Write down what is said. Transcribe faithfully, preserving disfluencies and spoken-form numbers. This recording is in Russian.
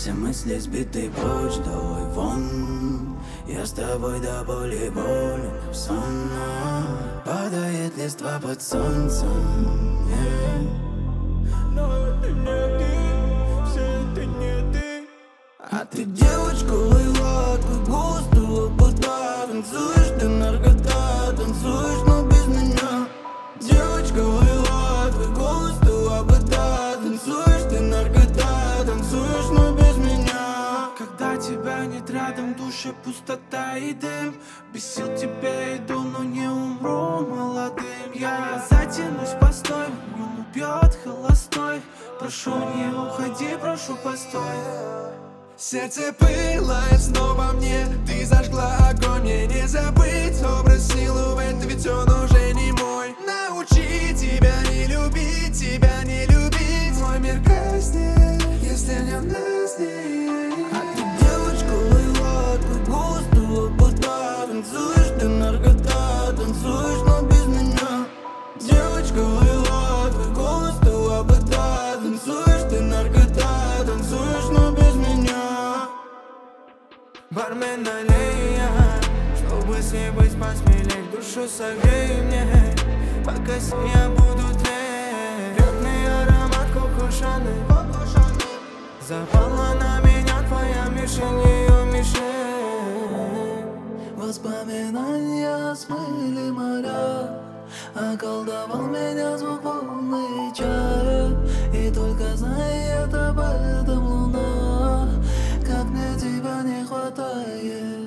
Все мысли сбиты прочь, давай вон. Я с тобой до боли болен, сонно. Падает листва под солнцем, yeah. Но это не ты, все это не ты. А ты девочка лайла, твой голос ты лобода. Танцуешь, ты наркота, танцуешь, но без меня. Девочка лайла, твой голос ты лобода. Танцуешь, ты наркота, танцуешь, но без меня. Когда тебя нет рядом, в душе пустота и дым. Без сил тебе иду, но не умру молодым. Я затянусь постой, он убьет холостой. Прошу, не уходи, прошу, постой. Сердце пылает снова мне, ты зажгла огонь, мне не забыть образ силуэт, ведь он уже не мой. Научи тебя не любить, тебя не любить. Мой мир гаснет, если нет нас не. А ты девочка лайла, твой голос ты лобода. Танцуешь, ты наркота, танцуешь, но без меня. Девочка лайла, твой голос ты лобода. Танцуешь, ты наркота, танцуешь, но без меня. Бармен, налей я, чтобы с ней быть посмелей. Душу согрей мне, пока с ней я буду тлеть. Верный аромат кукушаны, запала на меня твоя мишень, ее мишень. Воспоминания смыли моря, околдовал меня звук волны чая. И только знает об этом луна, как мне тебя не хватает.